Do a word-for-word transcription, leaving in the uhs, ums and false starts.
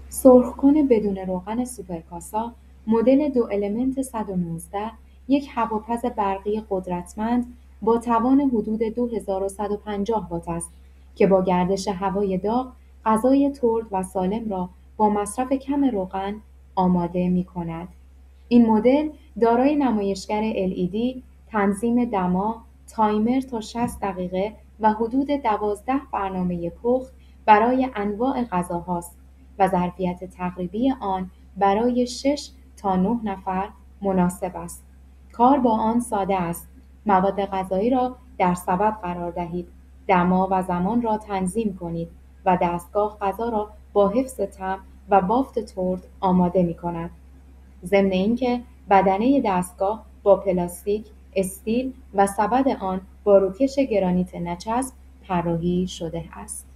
سرخ‌کن بدون روغن سوپرکاسا مدل دو المنت صد و نوزده یک هواپز برقی قدرتمند با توان حدود دو هزار و صد و پنجاه وات است که با گردش هوای داغ غذای ترد و سالم را با مصرف کم روغن آماده می‌کند. این مدل دارای نمایشگر ال‌ای‌دی، تنظیم دما، تایمر تا شصت دقیقه و حدود دوازده برنامه پخت برای انواع غذاهاست و ظرفیت تقریبی آن برای شش تا نه نفر مناسب است. کار با آن ساده است. مواد غذایی را در سبد قرار دهید، دما و زمان را تنظیم کنید و دستگاه غذا را با حفظ طعم و بافت ترد آماده می‌کند. ضمن اینکه بدنه دستگاه با پلاستیک، استیل و سبد آن با روکش گرانیت نچسب طراحی شده است.